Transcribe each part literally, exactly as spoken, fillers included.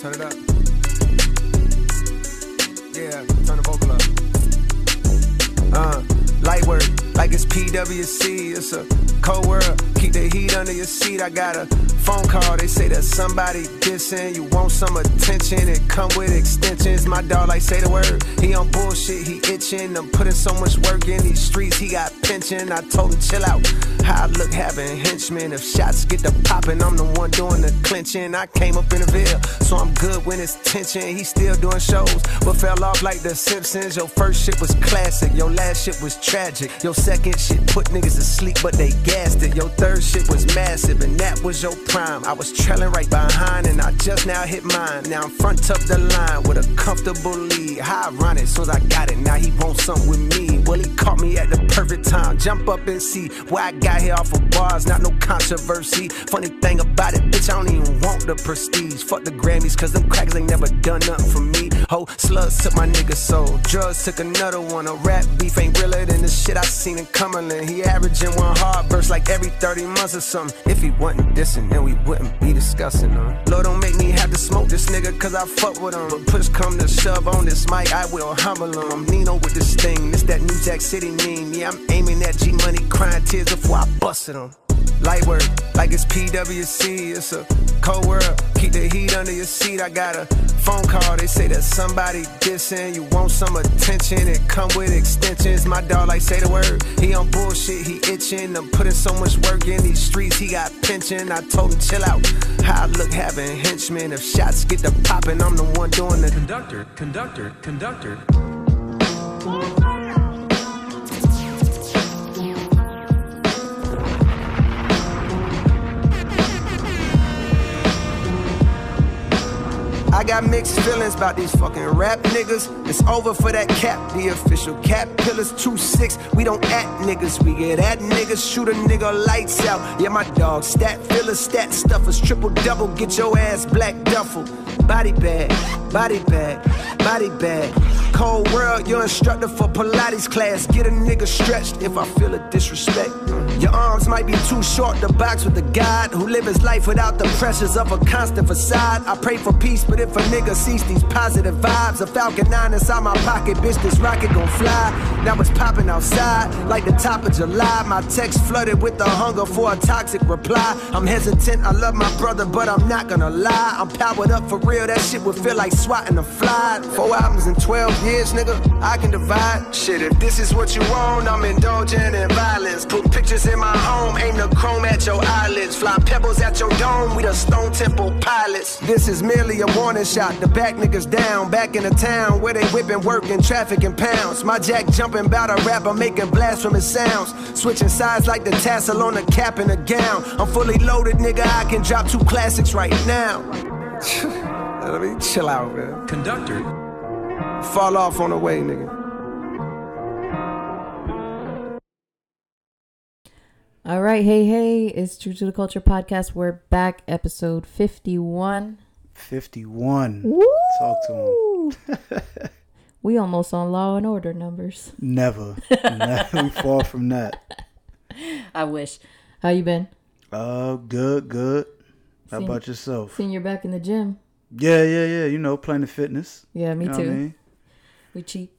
Turn it up. Yeah, turn the vocal up. Uh, light work, like it's P W C. It's a cold world. Keep the heat under your seat. I got a phone call. They say that somebody dissing. You want some attention? It come with extensions. My dog like say the word. He on bullshit. He itching. I'm putting so much work in these streets. He got pension. I told him chill out. How I look having henchmen. If shots get to popping, I'm the one doing the clinching. I came up in the Ville, so I'm good when it's tension. He still doing shows, but fell off like the Simpsons. Your first shit was classic. Your last shit was tragic. Your second shit put niggas to sleep, but they gassed it. Your third shit was massive, and that was your prime. I was trailing right behind, and I just now hit mine. Now I'm front up the line with a comfortable lead. How ironic, soon as I got it, now he wants something with me. Well, he caught me at the perfect time. Jump up and see why I got here off of bars, not no controversy. Funny thing about it, bitch, I don't even want the prestige. Fuck the Grammys, cause them crackers ain't never done nothing for me. Ho, slugs took my nigga soul. Drugs took another one. A rap beef ain't realer than the shit I seen in Cumberland. He averaging one hard verse like every thirty months or something. If he wasn't dissing, then we wouldn't be discussing him. Lord, don't make me have to smoke this nigga, cause I fuck with him. But push come to shove on this mic, I will humble him. I'm Nino with this thing, this that New Jack City meme. Yeah, I'm aiming at G Money, crying tears before I busted him. Light work, like it's P W C. It's a cold world. Keep the heat under your seat. I got a phone call. They say that somebody dissing. You want some attention? It come with extensions. My dog like say the word. He on bullshit. He itching. I'm putting so much work in these streets. He got pension. I told him chill out. How I look having henchmen. If shots get to popping, I'm the one doing the conductor. Conductor. Conductor. I got mixed feelings about these fucking rap niggas. It's over for that cap, the official cap pillars. Two six, we don't act niggas, we get at niggas. Shoot a nigga lights out. Yeah, my dog, stat fillers, stat stuffers, triple double, get your ass black duffel. Body bag, body bag, body bag. Cold world, your instructor for Pilates class. Get a nigga stretched if I feel a disrespect. Your arms might be too short to box with the God who live his life without the pressures of a constant facade. I pray for peace, but if a nigga sees these positive vibes, a Falcon nine inside my pocket, bitch, this rocket gon' fly. Now it's popping outside like the top of July. My text flooded with the hunger for a toxic reply. I'm hesitant, I love my brother, but I'm not gonna lie. I'm powered up for real, that shit would feel like swatting a fly. Four albums in twelve years, nigga, I can divide. Shit, if this is what you want, I'm indulging in violence. Put pictures in my home, aim the chrome at your eyelids. Fly pebbles at your dome, we the Stone Temple pilots. This is merely a warning shot, the back niggas down. Back in the town where they whipping, working, traffic and pounds. My jack jumping bout a rapper, making blasphemous sounds. Switching sides like the tassel on the cap and the gown. I'm fully loaded, nigga, I can drop two classics right now. Let me chill out, man. Conductor. Fall off on the way, nigga. All right, hey, hey, it's True to the Culture podcast. We're back, episode fifty-one. fifty-one. Woo! Talk to him. We almost on Law and Order numbers. Never. Never. We fall from that. I wish. How you been? Uh, good, good. How seen, about yourself? Seen you're back in the gym. Yeah, yeah, yeah. You know, Planet Fitness. Yeah, me you know too. I mean? We cheap.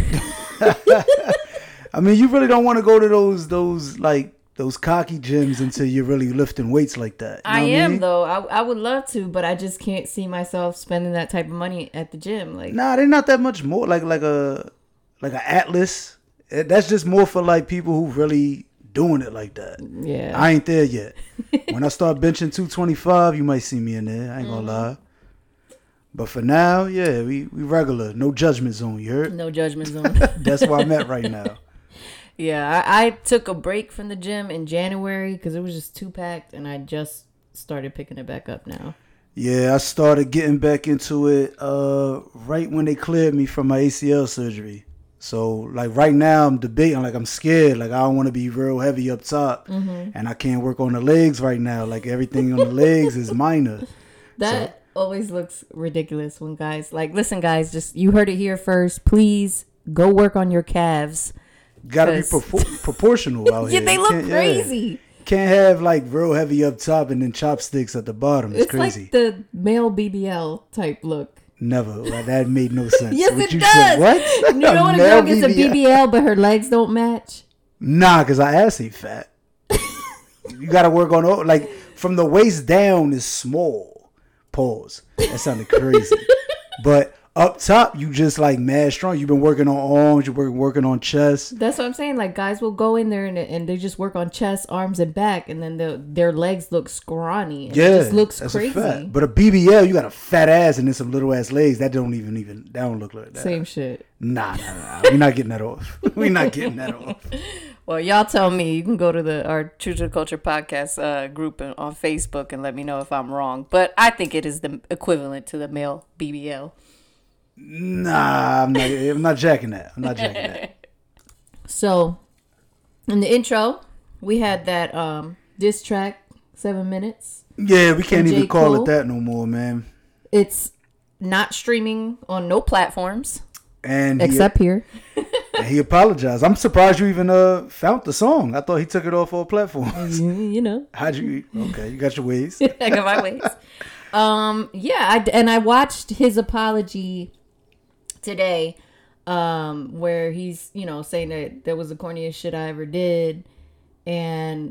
I mean, you really don't want to go to those, those like, those cocky gyms until you're really lifting weights like that. You know I am, mean? though. I, I would love to, but I just can't see myself spending that type of money at the gym. Like, nah, they're not that much more. Like, like a, like an Atlas. That's just more for like people who really doing it like that. Yeah. I ain't there yet. When I start benching two twenty-five, you might see me in there. I ain't gonna mm-hmm. lie. But for now, yeah, we, we regular. No judgment zone, you heard? No judgment zone. That's where I'm at right now. Yeah, I, I took a break from the gym in January because it was just too packed, and I just started picking it back up now. Yeah, I started getting back into it uh, right when they cleared me from my A C L surgery. So, like, right now, I'm debating. Like, I'm scared. Like, I don't want to be real heavy up top, mm-hmm. and I can't work on the legs right now. Like, everything on the legs is minor. That so, always looks ridiculous when guys, like, listen, guys, just, you heard it here first. Please go work on your calves. Gotta be pro- proportional out yeah, here. They you look crazy. Yeah. can't have like real heavy up top and then chopsticks at the bottom. It's, It's crazy. like the male B B L type look. Never. Like, that made no sense. Yes, What it you does. said, what? You know when a male girl gets a B B L but her legs don't match? Nah, because I ass ain't fat. You got to work on, all- like, from the waist down is small. Pause. That sounded crazy. But up top, you just, like, mad strong. You've been working on arms. You've been working on chest. That's what I'm saying. Like, guys will go in there and, and they just work on chest, arms, and back, and then the, their legs look scrawny. And Yeah, it just looks that's crazy. a fact. But a B B L, you got a fat ass and then some little ass legs. That don't even even that don't look like that. Same shit. Nah, nah, nah. We're not getting that off. We're not getting that off. Well, y'all tell me. You can go to the our True to the Culture podcast uh, group on Facebook and let me know if I'm wrong. But I think it is the equivalent to the male B B L. Nah, I'm not. I'm not jacking that. I'm not jacking that. So, in the intro, we had that um, diss track, seven minutes. Yeah, we can't From even J. call Cole. it that no more, man. It's not streaming on no platforms And except here. he, and he apologized. I'm surprised you even uh found the song. I thought he took it off all platforms. you, you know, How'd you? Okay, you got your ways. I got my ways. Um, yeah, I, and I watched his apology today, um, where he's, you know, saying that that was the corniest shit I ever did. And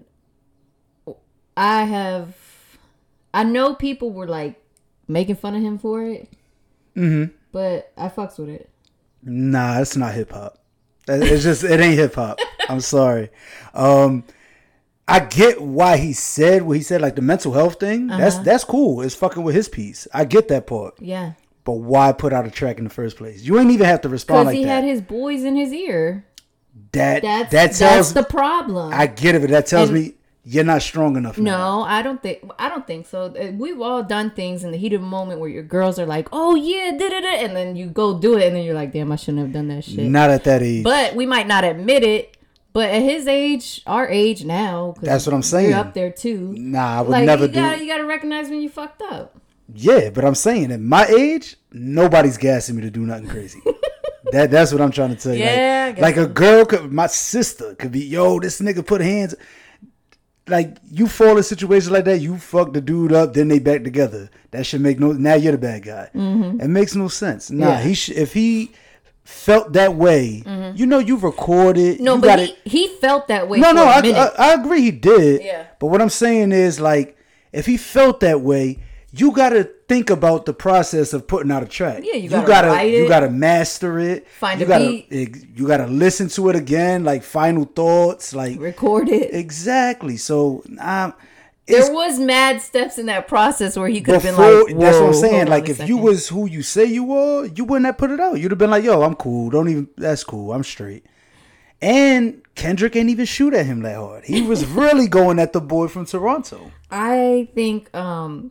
I have, I know people were like making fun of him for it, Mm-hmm. but I fucks with it. Nah, it's not hip hop. It's just it ain't hip hop. I'm sorry. Um, I get why he said what he said, like the mental health thing. Uh-huh. That's that's cool. It's fucking with his piece. I get that part. Yeah. But why put out a track in the first place? You ain't even have to respond Because like he that. had his boys in his ear. that That's, that tells that's the problem. I get it, but that tells And- me you're not strong enough. now. No, I don't think I don't think so. Uh, We've all done things in the heat of the moment where your girls are like, "Oh yeah, da da da," and then you go do it, and then you're like, "Damn, I shouldn't have done that shit." Not at that age. But we might not admit it. But at his age, our age now, 'cause That's what I'm saying. You're up there too. Nah, I would Like never you do gotta, it. you gotta recognize when you fucked up. Yeah, but I'm saying at my age, nobody's gassing me to do nothing crazy. that that's what I'm trying to tell you. Yeah, I like, guess like so. a girl could, my sister could be, yo, this nigga put hands. Like you fall in situations like that, you fuck the dude up, then they back together. That should make no. Now you're the bad guy. Mm-hmm. It makes no sense. Nah, Yeah. he sh- if he felt that way, Mm-hmm. you know, you recorded. No, you but gotta, he, he felt that way no, for no, a I, minute. I I agree he did. Yeah. But what I'm saying is like, if he felt that way, you gotta think about the process of putting out a track. Yeah, you gotta write you it. gotta master it. Find you a gotta, beat. ex- You gotta listen to it again, like final thoughts, like Record it. exactly. So um, it's There was mad steps in that process where he could have been before. like, Whoa, that's what I'm hold saying. on Like a if you second. was who you say you were, you wouldn't have put it out. You'd have been like, yo, I'm cool. Don't even. That's cool. I'm straight. And Kendrick ain't even shoot at him that hard. He was really going at the boy from Toronto. I think um,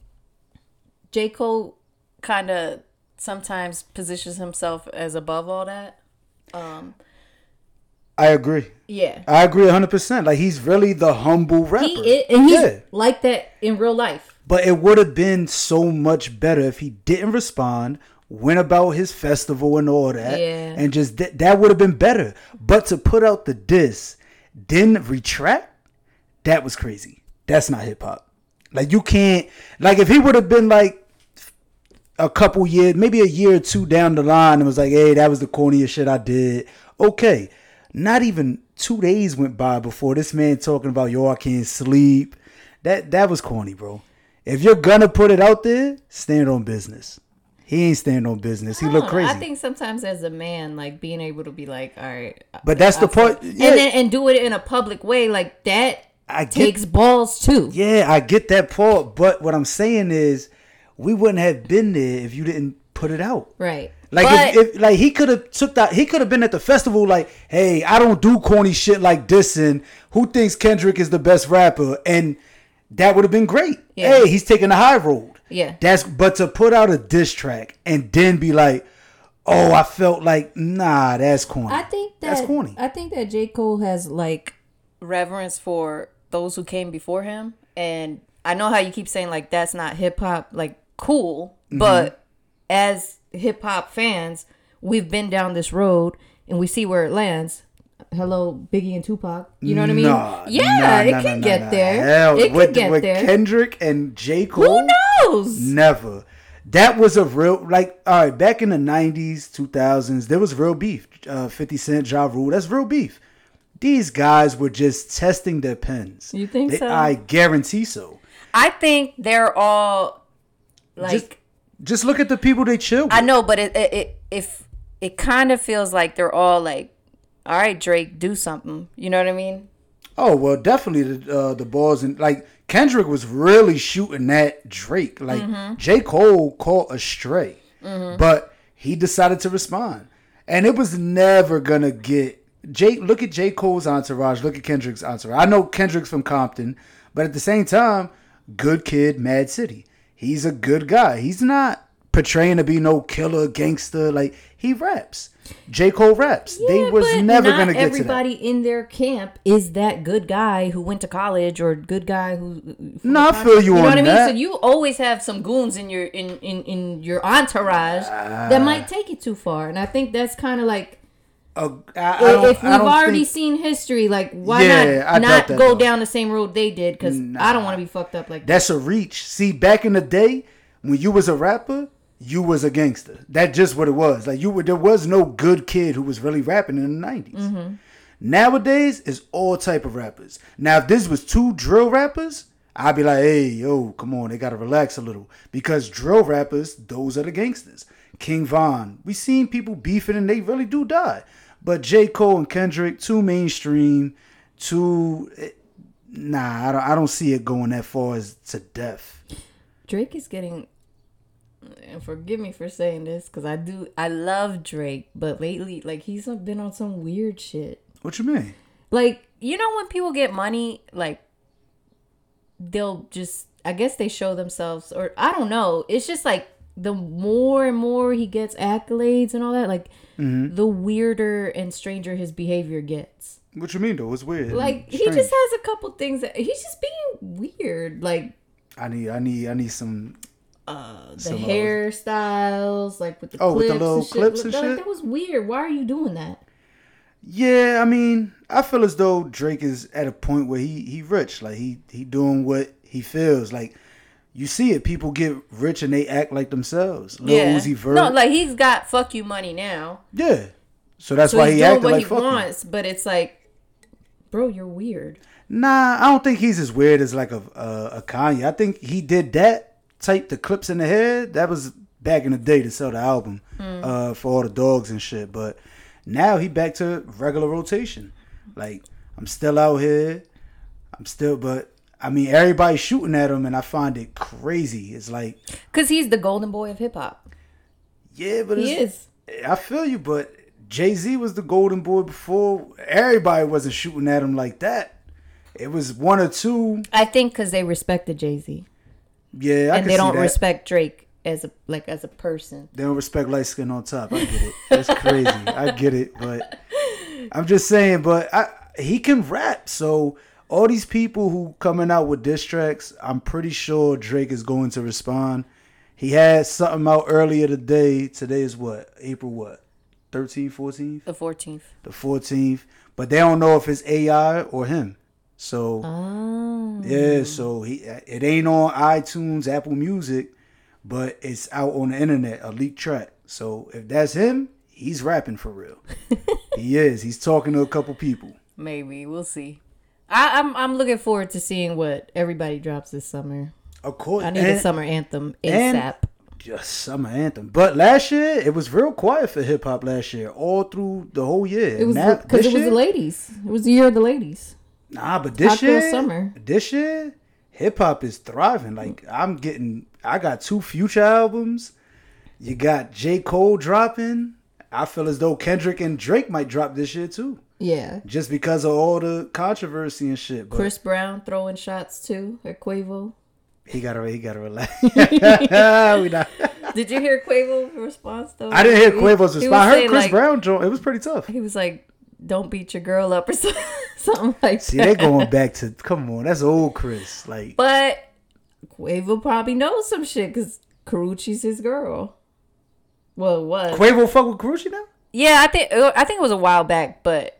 J. Cole kind of sometimes positions himself as above all that. Um, I agree. yeah. I agree one hundred percent. Like, he's really the humble rapper. He is, and he's yeah. like that in real life. But it would have been so much better if he didn't respond, went about his festival and all that, Yeah. and just th- that would have been better. But to put out the diss, then retract, that was crazy. That's not hip hop. Like, you can't, like, if he would have been like a couple years, maybe a year or two down the line, and was like, hey, that was the corniest shit I did. Okay. Not even two days went by before this man talking about, yo, I can't sleep. That that was corny, bro. If you're gonna put it out there, stand on business. He ain't stand on business. He I look don't know. crazy. I think sometimes as a man, like being able to be like, all right. But that's the I- part- And yeah. then and do it in a public way like that I get- takes balls too. Yeah, I get that part. But what I'm saying is, we wouldn't have been there if you didn't put it out. Right. Like But- if, if like he could have took that, he could have been at the festival like, hey, I don't do corny shit like this, and who thinks Kendrick is the best rapper? And that would have been great. Yeah. Hey, he's taking the high road. Yeah. That's but to put out a diss track and then be like, oh, I felt like, nah, that's corny. I think that that's corny. I think that J. Cole has like reverence for those who came before him, and I know how you keep saying like that's not hip hop, like cool, Mm-hmm. but as hip hop fans, we've been down this road and we see where it lands. Hello Biggie and Tupac. You know what I mean? Nah, yeah, nah, it nah, can nah, get nah, there. Hell, it with, can get with there. Kendrick and J. Cole. Who knows? Never. That was a real, like, all right, back in the nineties, two thousands, there was real beef. Uh, fifty Cent, Ja Rule, that's real beef. These guys were just testing their pens. You think They- so? I guarantee so. I think they're all like. Just, just look at the people they chill with. I know, but it it, it if it kind of feels like they're all like, all right, Drake, do something. You know what I mean? Oh, well, definitely the uh, the balls. And, like, Kendrick was really shooting at Drake. Like, Mm-hmm. J. Cole caught a stray. But he decided to respond. And it was never going to get... J, look at J. Cole's entourage. Look at Kendrick's entourage. I know Kendrick's from Compton. But at the same time, good kid, Mad City. He's a good guy. He's not portraying to be no killer, gangster. Like, he raps. J. Cole raps. Yeah, they was but never not going to get to that. everybody in their camp is that good guy who went to college or good guy who. No, I feel you You know on what I mean? that. So you always have some goons in your in in, in your entourage that might take it too far, and I think that's kind of like. Uh, I, I don't- If we've I don't already think- seen history, like why Yeah, I not doubt not that, go though. down the same road they did? Because I don't want to be fucked up like that. That's a reach. See, back in the day, when you was a rapper, you was a gangster. That's just what it was. Like you were, there was no good kid who was really rapping in the nineties. Mm-hmm. Nowadays, it's all type of rappers. Now, if this was two drill rappers, I'd be like, hey, yo, come on, they gotta relax a little. Because drill rappers, those are the gangsters. King Von, we seen people beefing and they really do die. But J. Cole and Kendrick, too mainstream, too... Nah, I don't, I don't see it going that far as to death. Drake is getting, and forgive me for saying this, because I do, I love Drake, but lately, like, he's been on some weird shit. What you mean? Like, you know when people get money, like, they'll just, I guess they show themselves, or I don't know. It's just like, the more and more he gets accolades and all that, like, Mm-hmm. the weirder and stranger his behavior gets. What you mean though? It's weird. Like, he Strange. just has a couple things that, he's just being weird. Like, I need, I need, I need some. uh, the Some, uh, hairstyles, like with the Oh, with clips the little and shit. clips and Like, shit? that was weird. Why are you doing that? Yeah, I mean, I feel as though Drake is at a point where he he rich. Like he he doing what he feels. Like you see it, people get rich and they act like themselves. Lil Uzi Vert. No, like he's got fuck you money now. Yeah. So that's So why he's he doing acted what like he fuck you. wants, but it's like, bro, you're weird. Nah, I don't think he's as weird as like a, a a Kanye. I think he did that type the clips in the head. That was back in the day to sell the album Mm. uh, for all the dogs and shit. But now he back to regular rotation. Like I'm still out here. I'm still, but I mean everybody's shooting at him, and I find it crazy. It's like, Cause he's the golden boy of hip hop. yeah, but He it's, is. I feel you, but Jay-Z was the golden boy before. Everybody wasn't shooting at him like that. It was one or two. I think because they respected Jay Z, Yeah, I and can they see don't that. respect Drake as a like as a person. They don't respect light skin on top. I get it. That's crazy. I get it, but I'm just saying. But I, he can rap. So all these people who coming out with diss tracks, I'm pretty sure Drake is going to respond. He had something out earlier today. Today is what? April what? thirteenth, fourteenth? The fourteenth. The fourteenth. But they don't know if it's A I or him. So Oh. yeah, so he it ain't on iTunes, Apple Music, but it's out on the internet, a leaked track. So if that's him, he's rapping for real. He is. He's talking to a couple people. Maybe we'll see. I, I'm I'm looking forward to seeing what everybody drops this summer. Of course, I need a summer anthem and- ASAP. Just summer anthem. But last year, it was real quiet for hip hop last year, all through the whole year. It was Now- because this it was year- the ladies. It was the year of the ladies. Nah, but this Hot Girl year, Summer. this year, hip hop is thriving. Like I'm getting, I got two Future albums. You got J. Cole dropping. I feel as though Kendrick and Drake might drop this year too, Yeah. just because of all the controversy and shit. But Chris Brown throwing shots too at Quavo. he gotta, he gotta relax. we not. Did you hear Quavo's response though? I didn't hear He- Quavo's he response. was I heard saying, Chris like- Brown joint. It was pretty tough. He was like, "Don't beat your girl up" or something, something like See, that. they going back to come on. That's old Chris. Like But Quavo probably knows some shit because Karuchi's his girl. Well, it was. Quavo fuck with Karuchi now. Yeah, I think I think it was a while back, but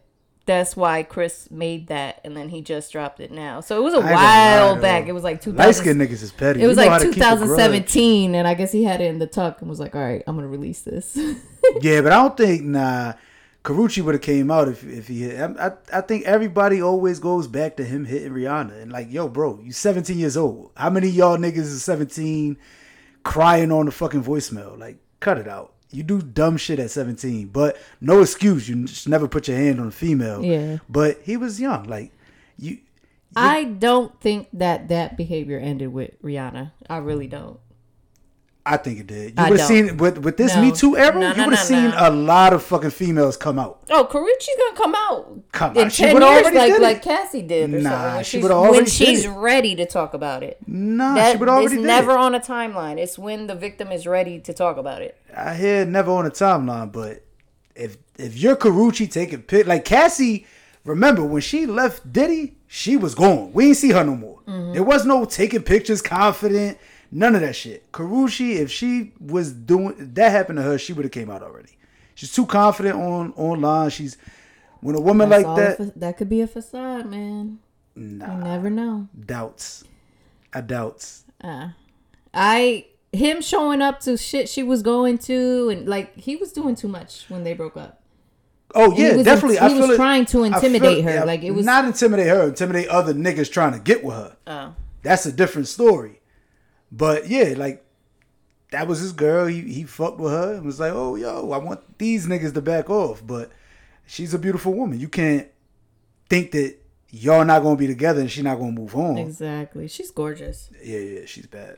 that's why Chris made that, and then he just dropped it now. So it was a I ain't gonna while lie, back. though. It was like two Light thousand. skinned niggas is petty. It was You know how like to keep a grudge. twenty seventeen, and I guess he had it in the tuck and was like, "All right, I'm gonna release this." Yeah, but I don't think nah. Karuchi would have came out if if he hit. I, I I think everybody always goes back to him hitting Rihanna and like, yo, bro, you seventeen years old. How many of y'all niggas is seventeen crying on the fucking voicemail? Like, cut it out. You do dumb shit at seventeen, but no excuse. You just never put your hand on a female. Yeah. But he was young. Like, you. I don't think that that behavior ended with Rihanna. I really don't. I think it did. You I would have don't. seen with with this No. Me Too era. No, no, you would have no, seen no. a lot of fucking females come out. Oh, Karuchi's gonna come out Come in out. She ten would've years, already like did it. like Cassie did, or Nah, something. When she she's, would've already when did she's it. ready to talk about it. Nah, That she would already it's did never it. on a timeline. It's when the victim is ready to talk about it. I hear never on the timeline, but if if you're Karuchi taking pic, like Cassie, remember when she left Diddy, she was gone. We ain't see her no more. Mm-hmm. There was no taking pictures, confident, none of that shit. Karuchi, if she was doing that happened to her, she would have came out already. She's too confident on online. She's when a woman That's like all that, a fa- that could be a facade, man. nah, You never know. doubts. I doubts. Uh, I him showing up to shit she was going to, and like he was doing too much when they broke up. Oh he yeah, was definitely. in- he I was feel it- trying to I feel intimidate her, like, it was- not intimidate her, intimidate other niggas trying to get with her. Oh, That's a different story. But yeah, like that was his girl. He he fucked with her and was like, oh yo, I want these niggas to back off. But she's a beautiful woman. You can't think that y'all not gonna be together and she's not gonna move on. exactly. She's gorgeous. Yeah, yeah, she's bad.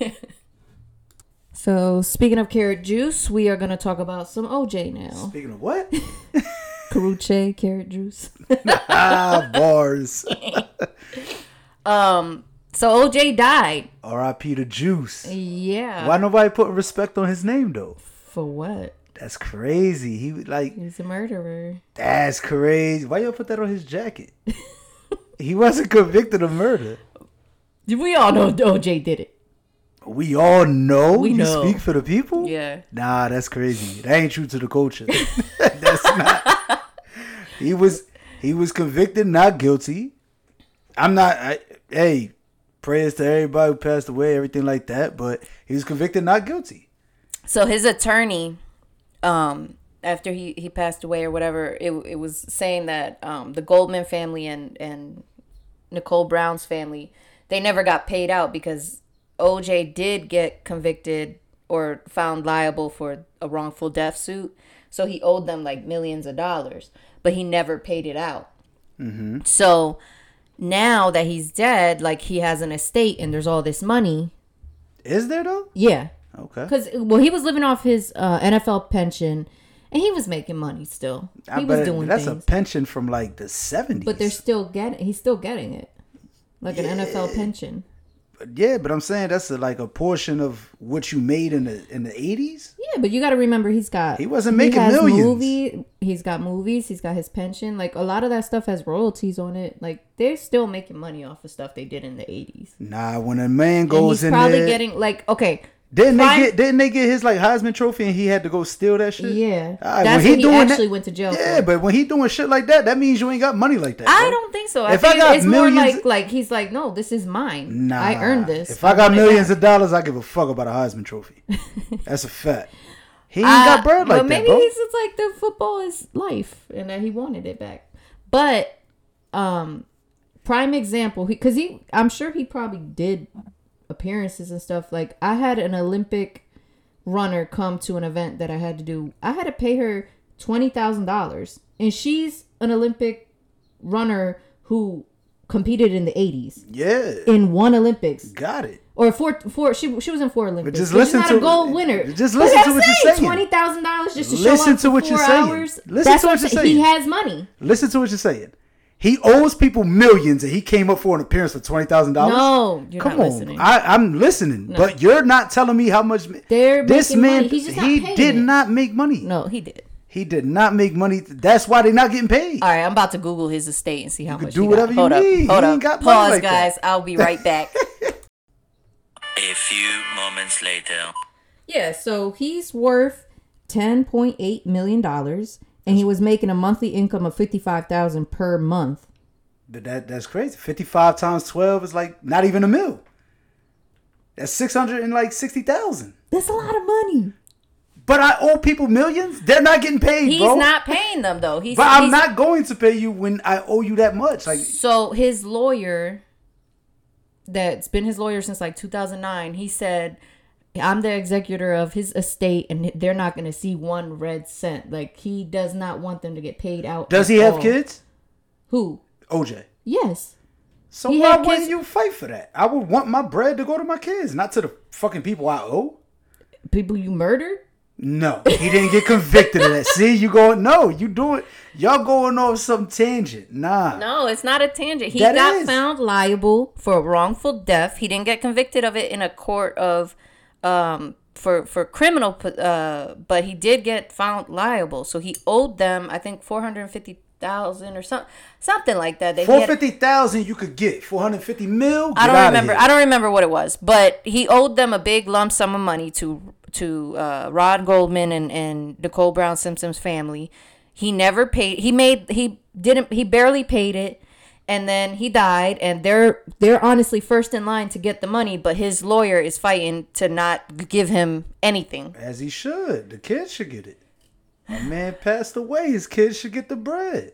So speaking of carrot juice, we are gonna talk about some O J now. Speaking of what? Karuche carrot juice. ah, bars. Um. So O J died. R I P to Juice. Yeah. Why nobody putting respect on his name though? For what? That's crazy. He like He's a murderer. that's crazy. Why y'all put that on his jacket? He wasn't convicted of murder. We all know O J did it. We all know. We you know. speak for the people? Yeah. Nah, that's crazy. That ain't true to the culture. That's not. He was he was convicted, not guilty. I'm not. I, hey, prayers to everybody who passed away, everything like that. But he was convicted, not guilty. So his attorney, um, after he, he passed away or whatever, it it was saying that um, the Goldman family and and Nicole Brown's family, they never got paid out because O J did get convicted or found liable for a wrongful death suit. So he owed them like millions of dollars, but he never paid it out. Mm-hmm. So now that he's dead, like he has an estate and there's all this money. Is there though? Yeah. Okay. Because, well, he was living off his uh, N F L pension and he was making money still. I He was bet doing that's things. a pension from like the seventies. But they're still getting, he's still getting it. Like an N F L pension. Yeah, but I'm saying that's a, like a portion of what you made in the in the eighties. Yeah, but you got to remember he's got. He wasn't making has millions. Movie, he's got movies. He's got his pension. Like a lot of that stuff has royalties on it. Like they're still making money off of stuff they did in the eighties. Nah, when a man And goes he's in probably there, getting like okay. didn't prime- they get didn't they get his like Heisman Trophy and he had to go steal that shit? Yeah, All right, that's when what he doing actually that- went to jail Yeah, for. but when he doing shit like that, that means you ain't got money like that. I bro. don't think so. I If I think got it's more millions- like like he's like, no, this is mine. Nah, I earned this. If I got want it millions back. of dollars, I give a fuck about a Heisman Trophy. That's a fact. He ain't Uh, got bread like but that, maybe bro. he's just like the football is life, and that he wanted it back. But um, prime example, because he, he, I'm sure he probably did appearances and stuff. Like I had an Olympic runner come to an event that I had to do. I had to pay her twenty thousand dollars, and she's an Olympic runner who competed in the eighties Yeah, in one Olympics. got it. Or four, four. She she was in four Olympics. just But listen she's not to- a gold winner. just But listen that's to what you're saying. saying. Twenty thousand dollars just to Listen show up to for what four you're saying. hours. Listen That's to what what you're I'm saying. He saying. has money. Listen to what you're saying. He owes people millions, and he came up for an appearance for twenty thousand dollars. No, you're Come not on, listening. I, I'm listening, but you're not telling me how much. They're this making man, money. He's just not he paying did it. not make money. No, he did. He did not make money. That's why they're not getting paid. All right, I'm about to Google his estate and see how could much do he whatever got. you Hold need. up, hold He up. ain't got money Pause, like that. guys. I'll be right back. A few moments later. Yeah, so he's worth ten point eight million dollars, and he was making a monthly income of fifty-five thousand per month. But that that's crazy. fifty-five times twelve is like not even a mil. That's six hundred and like sixty thousand. That's a lot of money. But I owe people millions. They're not getting paid, He's bro. not paying them though. He's, but I'm he's, not going to pay you when I owe you that much. Like, so his lawyer, that's been his lawyer since like two thousand nine. He said, "I'm the executor of his estate, and they're not going to see one red cent." Like, he does not want them to get paid out. does at he have all. kids? Who? O J. Yes. So He why had wouldn't kids- you fight for that? I would want my bread to go to my kids, not to the fucking people I owe. People you murdered? No, he didn't get convicted of that. See, you going, no, you do it. Y'all going off some tangent. Nah. No, it's not a tangent. He That got is. found liable for wrongful death. He didn't get convicted of it in a court of um for for criminal uh but he did get found liable. So he owed them, I think, four hundred fifty thousand or something something like that. that he Four had- fifty thousand you could get. Four hundred fifty mil. I Get don't outta remember. here. I don't remember what it was, but he owed them a big lump sum of money to to uh, Rod Goldman and, and Nicole Brown Simpson's family. He never paid. He made. He didn't. He barely paid it, and then he died. And they're they're honestly first in line to get the money, but his lawyer is fighting to not give him anything. As he should. The kids should get it. My man passed away. His kids should get the bread.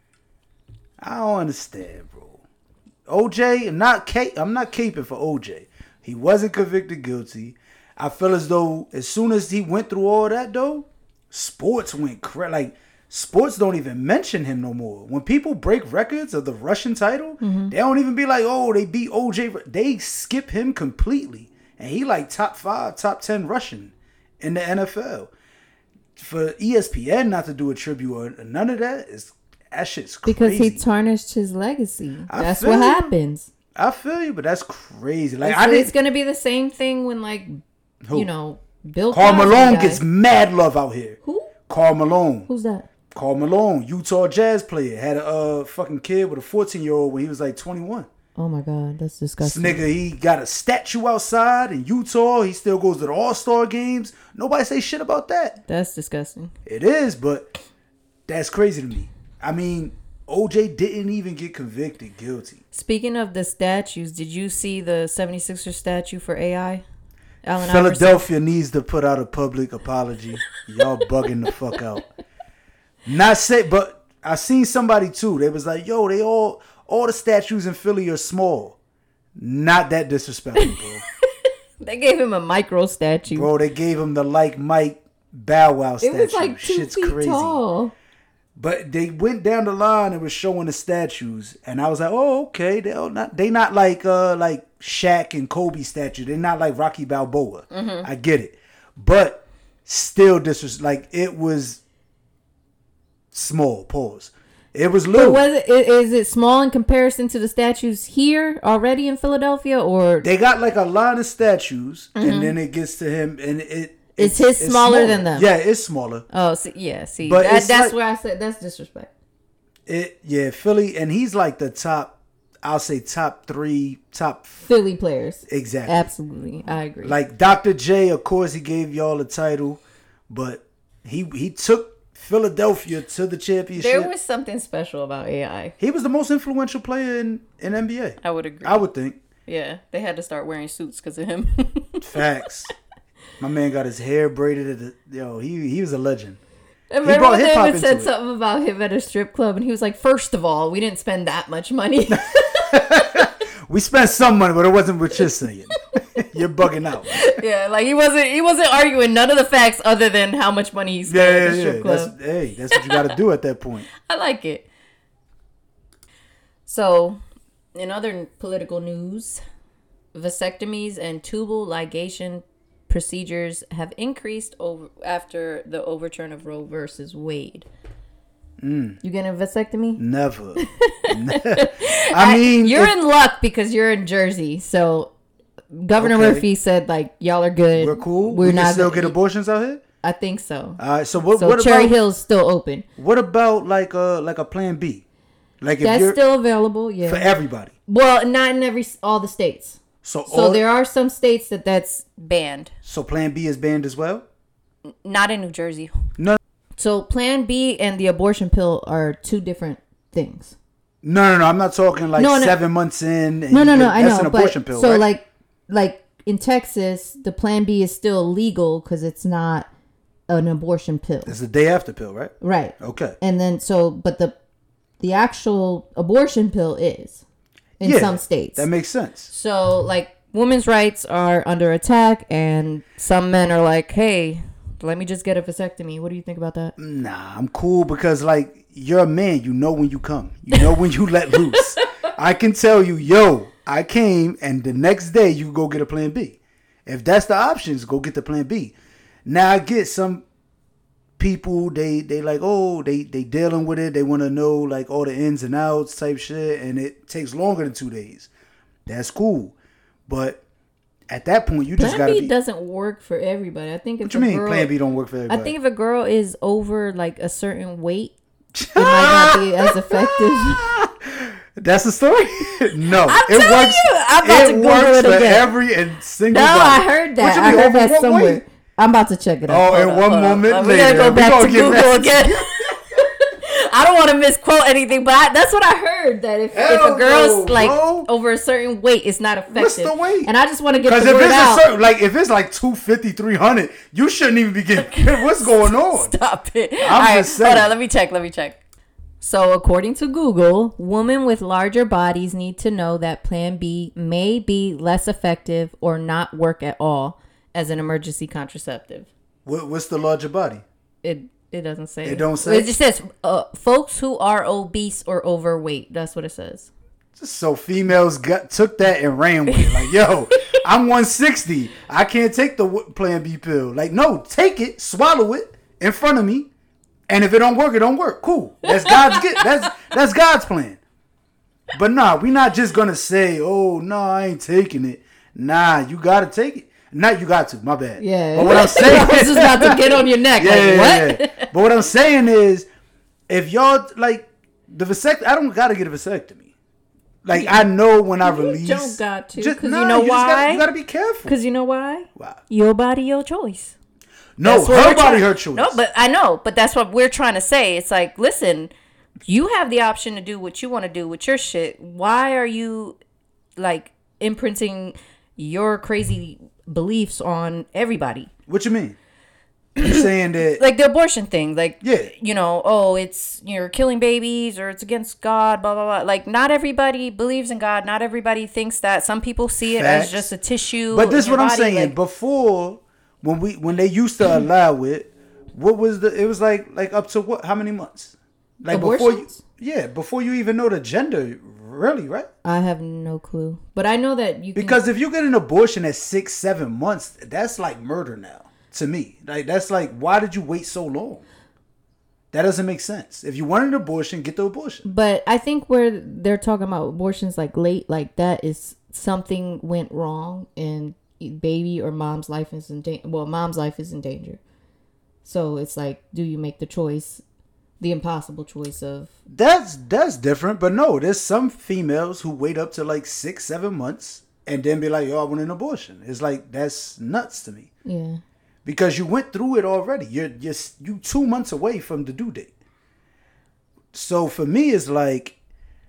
I don't understand, bro. O J, I'm not ca- I'm not caping for O J. He wasn't convicted guilty. I feel as though as soon as he went through all that, though, sports went crazy. Like, sports don't even mention him no more. When people break records of the Russian title, they don't even be like, oh, they beat O J. They skip him completely. And he like top five, top ten Russian in the N F L. For E S P N not to do a tribute or none of that is that shit's crazy. Because he tarnished his legacy. I That's feel what you. happens. I feel you, but that's crazy. Like It's, I it's didn't. gonna be the same thing when, like, Who? you know, Bill Karl Cosby Malone died. gets mad love out here. Who? Karl Malone. Who's that? Karl Malone, Utah Jazz player, had a uh, fucking kid with a fourteen year old when he was like twenty-one. Oh my god, that's This disgusting. nigga, he got a statue outside in Utah. He still goes to the All Star games. Nobody say shit about that. That's disgusting. It is, but that's crazy to me. I mean, O J didn't even get convicted guilty. Speaking of the statues, did you see the seventy-sixers statue for A I? Allen Iverson? Philadelphia needs to put out a public apology. Y'all bugging the fuck out. Not say, but I seen somebody too. They was like, "Yo, they all all the statues in Philly are small." Not that disrespectful, bro. They gave him a micro statue. Bro, they gave him the like Mike Bow Wow it statue. was like two Shit's feet crazy. tall. But they went down the line and was showing the statues, and I was like, "Oh, okay. They all not they not like uh like Shaq and Kobe statue. They're not like Rocky Balboa. I get it, but still, this was like it was small. Pause. It was But little. was it, i- is it small in comparison to the statues here already in Philadelphia, or They got like a line of statues, and then it gets to him, and it Is his smaller than them? Yeah, it's smaller. oh see, yeah, see But that, it's that's like- where I said that's disrespect. It yeah, Philly, and he's like the top. I'll say top three, top Philly players, exactly. absolutely, I agree. Like Doctor J, of course, he gave y'all a title, but he he took Philadelphia to the championship. there was something special about A I. he was the most influential player in, in N B A. I would agree. I would think. Yeah, they had to start wearing suits because of him. Facts. My man got his hair braided. At the, yo, he he was a legend. Remember brought when hip-hop David into said it. something about him at a strip club, and he was like, first of all, we didn't spend that much money. We spent some money, but it wasn't what you're saying. You're bugging out. Yeah, like he wasn't he wasn't arguing none of the facts other than how much money he spent Yeah, at yeah, the yeah. strip That's, club. hey, that's what you got to do at that point. I like it. So, in other political news, vasectomies and tubal ligation procedures have increased over after the overturn of Roe versus Wade. Mm. You getting a vasectomy? Never. I mean, you're if- in luck because you're in Jersey. So Governor Okay. Murphy said like y'all are good. we're cool. We're we not can still gonna- get abortions out here. I think so. All right. So what? So what Cherry about Hill's still open. what about like a like a Plan B? Like if That's you're still available. Yeah. for everybody. Well, not in every all the states. So So all, there are some states that that's Banned. so Plan B is banned as well. Not in New Jersey. No. So Plan B and the abortion pill are two different things. No, no, no. I'm not talking like No, no. seven months in. And No, no, you no. get- I that's know. an abortion but, pill, so right? like, like in Texas, the Plan B is still legal because it's not an abortion pill, It's the day after pill, right? right? Okay. And then so, but the the actual abortion pill is in Yeah, some states. That makes sense. So like, women's rights are under attack, and some men are like, "Hey, let me just get a vasectomy." What do you think about that? Nah, I'm cool because like you're a man. You know when you come. You know when you let loose. I can tell you, yo, I came, and the next day you go get a Plan B. If that's the options, go get the Plan B. Now I get some people, they they like, oh, they they dealing with it. They want to know like all the ins and outs type shit, and it takes longer than two days. That's cool, but at that point, you just Plan gotta B be. doesn't work for everybody. I think if What you a mean? girl, Plan B don't work for I everybody? think if a girl is over like a certain weight, it might not be as effective. That's the story. No, I'm it telling works. you, I'm about it to Google works it for again. every and single. No, body. I heard that. What you I mean, heard over that what somewhere. weight? I'm about to check it out. Oh, Hold in on, one hold on. moment Uh, later, we gotta go we back gonna to get Google back- again. I don't want to misquote anything, but I, that's what I heard. That if, if Hell a girl's no, like bro. over a certain weight, it's not effective. What's the weight? And I just want to get Because the if word it's out. a certain, like if it's like two fifty, three hundred, you shouldn't even be getting. What's going on? Stop it. I'm All right, just saying. hold on. Let me check. Let me check. So, according to Google, women with larger bodies need to know that Plan B may be less effective or not work at all as an emergency contraceptive. What, what's the larger body? It it doesn't say. It don't say? It just says uh, folks who are obese or overweight. That's what it says. So females got took that and ran with it. Like, yo, I'm one sixty. I can't take the w- Plan B pill. Like, no, take it, swallow it in front of me, and if it don't work, it don't work. Cool. That's God's get. That's that's God's plan. But nah, we not just gonna say, oh no, I ain't taking it. Nah, you gotta take it. Not you got to. My bad. Yeah. But what I'm saying, I was just about to get on your neck. yeah, like, yeah, what? yeah, yeah. But what I'm saying is, if y'all like the vasectomy, I don't gotta get a vasectomy. Like I know when I You release, don't got to, Just- 'cause you nah, know just gotta- why? you gotta be careful. Because you know why? Wow. Your body, your choice. No, That's what her we're body, trying- her choice. No, but I know, but that's what we're trying to say. It's like, listen, you have the option to do what you want to do with your shit. Why are you like imprinting your crazy beliefs on everybody? What you mean? You saying that? Like the abortion thing, like, Yeah. you know, oh, it's you're killing babies or it's against God, blah blah blah. Like, not everybody believes in God. Not everybody thinks that. Some people see it Facts. as just a tissue. But this is in your what I'm body, saying. like- Before, when we when they used to allow it, what was the? It was like like up to what? How many months? Like before you, Abortions? yeah, before you even know the gender, really, right? I have no clue. But I know that you can. Because if you get an abortion at six, seven months, that's like murder now to me. Like that's like, why did you wait so long? That doesn't make sense. If you want an abortion, get the abortion. But I think where they're talking about abortions like late, like that is something went wrong and baby or mom's life is in danger. Well, mom's life is in danger. So it's like, do you make the choice, the impossible choice of... That's that's different. But no, there's some females who wait up to like six, seven months and then be like, yo, I want an abortion. It's like, that's nuts to me. Yeah. Because you went through it already. You're just you two months away from the due date. So for me, it's like,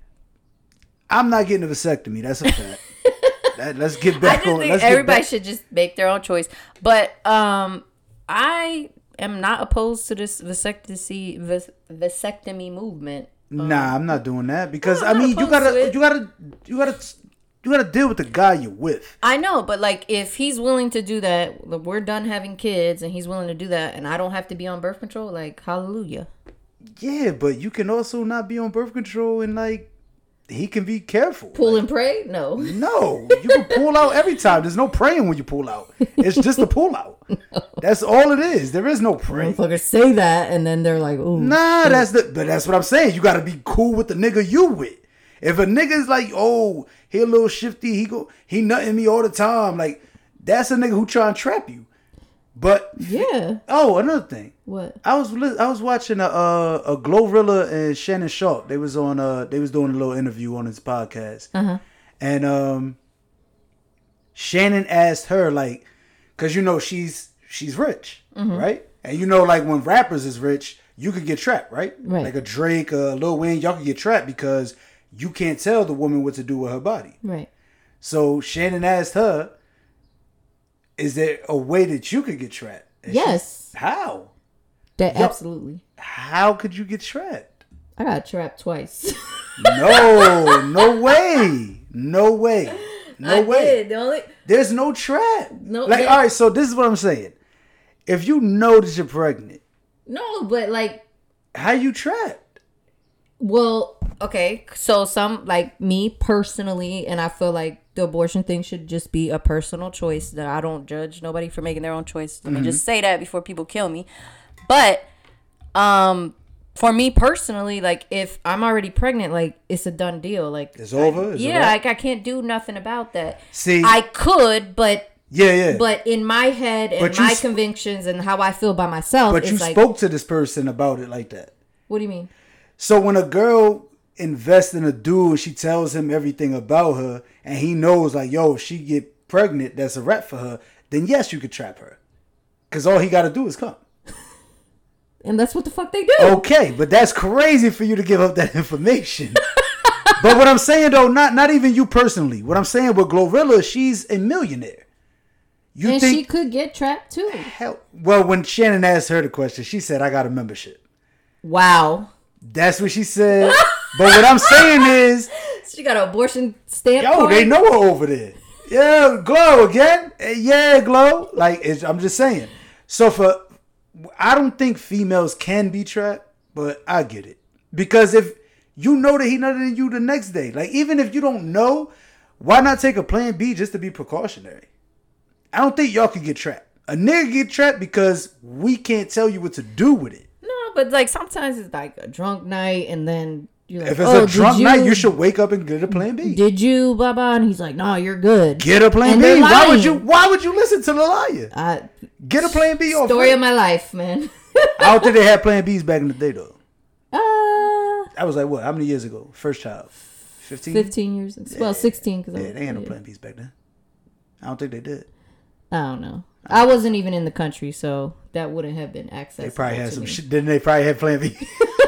I'm not getting a vasectomy. That's a fact. that, let's get I back just on. think Let's get everybody back. should just make their own choice. But um, I am not opposed to this vasectomy vas- vasectomy movement. Nah, I'm not doing that because No, I I'm not mean, you opposed to gotta, it. you gotta, you gotta, you gotta deal with the guy you're with. I know, but like if he's willing to do that, we're done having kids, and he's willing to do that, and I don't have to be on birth control. Like, hallelujah. Yeah, but you can also not be on birth control and like he can be careful. Pull Like, and pray? No. no, you can pull out every time. There's no praying when you pull out. It's just a pull out. That's all it is. There is no praying. Motherfuckers say that and then they're like, ooh. Nah, that's the. But that's what I'm saying. You got to be cool with the nigga you with. If a nigga's like, oh, he a little shifty, he go, he nutting me all the time. Like, that's a nigga who try and trap you. But Yeah. oh, another thing. What? I was li- I was watching a uh, a Glorilla and Shannon Sharp. They was on uh they was doing a little interview on his podcast, Uh-huh. and um, Shannon asked her like, cause you know she's she's rich, right? And you know, like when rappers is rich, you could get trapped, right? Right. Like a Drake, a Lil Wayne, y'all could get trapped because you can't tell the woman what to do with her body. Right. So Shannon asked her, "Is there a way that you could get trapped?" And Yes. she, how? That Yo- absolutely. How could you get trapped? I got trapped twice. No, no way, no way, no I way. did. The only There's no trap. No, like, there- all right, so this is what I'm saying. If you know that you're pregnant, no, but like, how you trapped? well, okay. So some like me personally, and I feel like the abortion thing should just be a personal choice. That I don't judge nobody for making their own choice. Let me just say that before people kill me. But um, for me personally, like if I'm already pregnant, like it's a done deal. Like It's over? I, It's a yeah, wrap? like I can't do nothing about that. See- I could, but. Yeah, yeah. But in my head and But you my sp- convictions and how I feel by myself, but it's you like, spoke to this person about it like that. what do you mean? So when a girl invests in a dude and she tells him everything about her, and he knows like, yo, if she get pregnant, that's a wrap for her. Then yes, you could trap her, because all he got to do is come. And that's what the fuck they do. Okay, but that's crazy for you to give up that information. But what I'm saying though, not not even you personally. What I'm saying with Glorilla, she's a millionaire. You and think? she could get trapped too. Hell, well, when Shannon asked her the question, she said, "I got a membership." Wow. That's what she said. But what I'm saying is, She got an abortion stamp. yo, card? they know her over there. Yeah, Glow again. Eh, Yeah, Glow. Like it's, I'm just saying. So for, I don't think females can be trapped, but I get it, because if you know that he nutted in you the next day, like even if you don't know, why not take a plan B just to be precautionary? I don't think y'all can get trapped. A nigga get trapped because we can't tell you what to do with it. No, but like sometimes it's like a drunk night, and then you're like, If it's oh, a drunk did night, you should wake up and get a plan B. Did you, blah blah? And he's like, no, you're good. Get a plan And B. they're Why would lying. you? Why would you listen to the liar? I, Get a plan B. Or story of my life, man. I don't think they had plan Bs back in the day though. uh, That was like what? How many years ago? First child, fifteen. fifteen years. Well, sixteen. Cause Yeah, I, they had no plan Bs back then. I don't think they did. I don't know. I wasn't even in the country, so that wouldn't have been accessible. They probably had to some me. shit. Didn't they probably had plan B?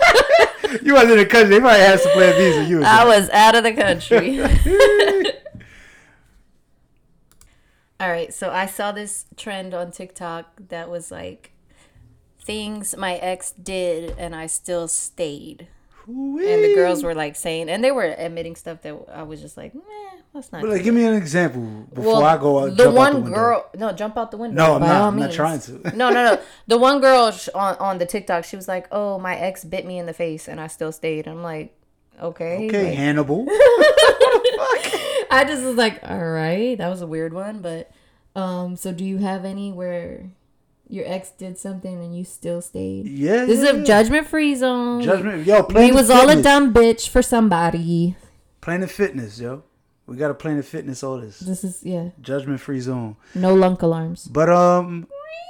You wasn't in the country. They probably had some plan Bs when you was I there. was out of the country. All right, so I saw this trend on TikTok that was like things my ex did and I still stayed. And the girls were like saying, and they were admitting stuff that I was just like, meh, let's not. But do like, give me an example before Well, I go out. the jump one out the window. girl, no, jump out the window. No, I'm by not. all I'm not means. trying to. no, no, no. The one girl sh- on on the TikTok, she was like, "Oh, my ex bit me in the face, and I still stayed." I'm like, okay, Okay, like- Hannibal. I just was like, all right, that was a weird one, but um, so do you have any where your ex did something and you still stayed? Yeah, This yeah, is a yeah. judgment free zone. Judgment. Yo, We Planet was all a Fitness. dumb bitch for somebody. Planet Fitness, yo. We got a Planet Fitness all this. This is yeah, Judgment free zone. no lunk alarms. But um,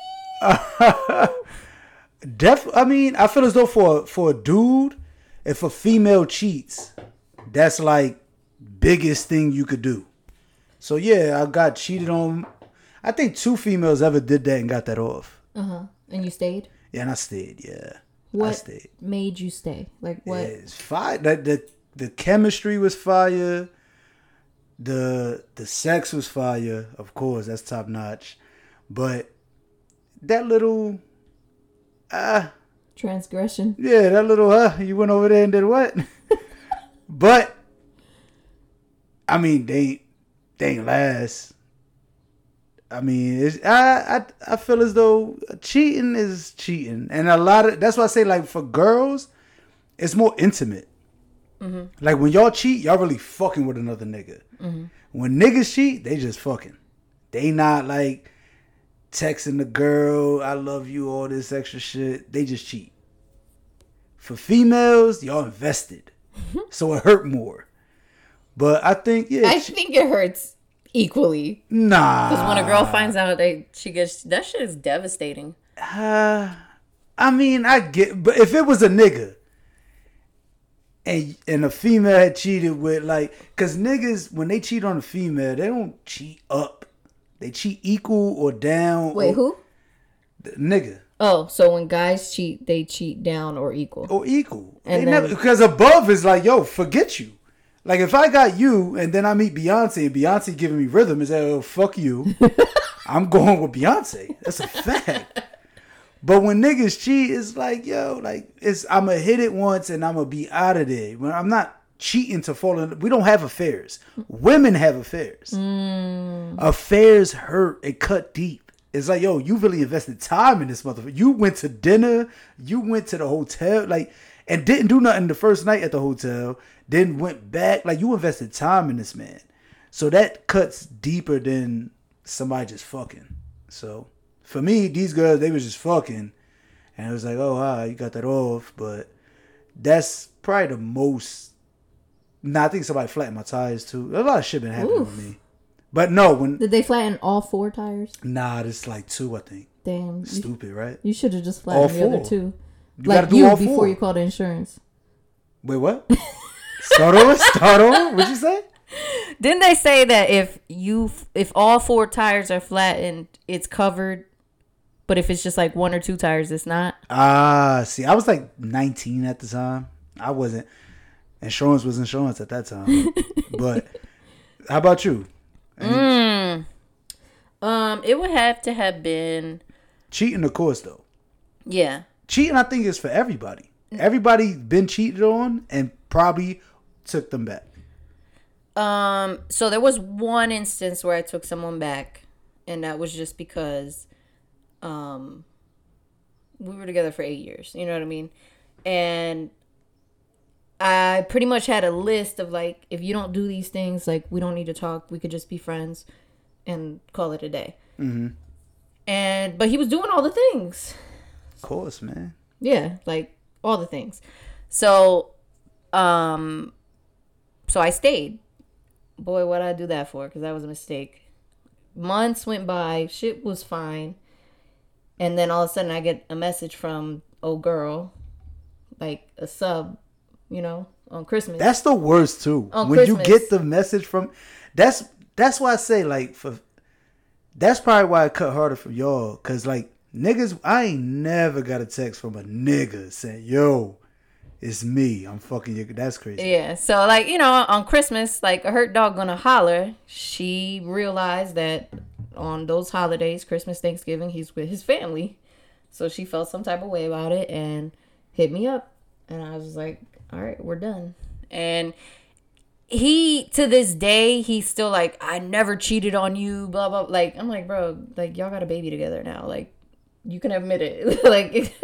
def. I mean, I feel as though for for a dude, if a female cheats, that's like biggest thing you could do. So yeah, I got cheated on. I think two females ever did that and got that off. Uh huh. And you stayed. Yeah, and I stayed. Yeah, I What stayed. made you stay? Like what? Yeah, it's fire. That the the chemistry was fire. The the sex was fire. Of course, that's top notch. But that little, ah, uh, Transgression. yeah, that little, uh, you went over there and did what? But I mean, they they ain't last. I mean, it's, I I I feel as though cheating is cheating, and a lot of that's why I say like for girls, it's more intimate. Mm-hmm. Like when y'all cheat, y'all really fucking with another nigga. Mm-hmm. When niggas cheat, they just fucking. They not like texting the girl, "I love you," all this extra shit. They just cheat. For females, y'all invested, so it hurt more. But I think yeah, I che- think it hurts equally nah. because when a girl finds out they she gets that shit is devastating. Uh, I mean, I get, but if it was a nigga and and a female had cheated with like, cause niggas when they cheat on a female, they don't cheat up, they cheat equal or down. Wait, or, who? The nigga. Oh, so when guys cheat, they cheat down or equal. Or equal. And They then- never, because above is like, yo, forget you. Like, if I got you and then I meet Beyonce and Beyonce giving me rhythm and say, oh, fuck you, I'm going with Beyonce. That's a fact. But when niggas cheat, it's like, yo, like, it's I'm going to hit it once and I'm going to be out of there. When I'm not cheating to fall in. We don't have affairs. Women have affairs. Mm. Affairs hurt and cut deep. It's like, yo, you really invested time in this motherfucker. You went to dinner. You went to the hotel. Like, and didn't do nothing the first night at the hotel. Then went back. Like, you invested time in this man. So that cuts deeper than somebody just fucking. So for me, these girls, they was just fucking. And it was like, oh, wow, you got that off. But that's probably the most. Nah, I think somebody flattened my tires too. A lot of shit been happening Oof. with me. But no, when. Did they flatten all four tires? Nah, this like two, I think. Damn. You, Stupid, right? you should have just All flattened the other four. two. You like gotta do you all before four. you called insurance. Wait, what? Start over? Start over? What'd you say? Didn't they say that if you if all four tires are flattened, it's covered, but if it's just like one or two tires, it's not? Ah, see, I was like nineteen at the time. I wasn't. Insurance was insurance at that time. But how about you? Mm. Um, it would have to have been Cheating, of course, though. yeah. Cheating, I think, is for everybody. Everybody been cheated on and probably took them back. Um, so there was one instance where I took someone back, and that was just because um we were together for eight years. You know what I mean? And I pretty much had a list of like, if you don't do these things, like we don't need to talk. We could just be friends and call it a day. Mm-hmm. And but he was doing all the things. Of course, man. Yeah, like all the things. So, um, so I stayed. Boy, what did I do that for? Because that was a mistake. Months went by, shit was fine, and then all of a sudden I get a message from old girl, like a sub, you know, on Christmas. That's the worst too. On when Christmas. you get the message from, that's that's why I say like for, that's probably why I cut harder for y'all, cause like niggas, I ain't never got a text from a nigga saying, "Yo, it's me, I'm fucking you." That's crazy. Yeah, so like, you know, on Christmas, like a hurt dog gonna holler. She realized that on those holidays, Christmas, Thanksgiving, he's with his family. So she felt some type of way about it and hit me up. And I was like, all right, we're done. And he, to this day, he's still like, I never cheated on you, blah, blah. Like, I'm like, bro, like, y'all got a baby together now. Like, you can admit it. Like,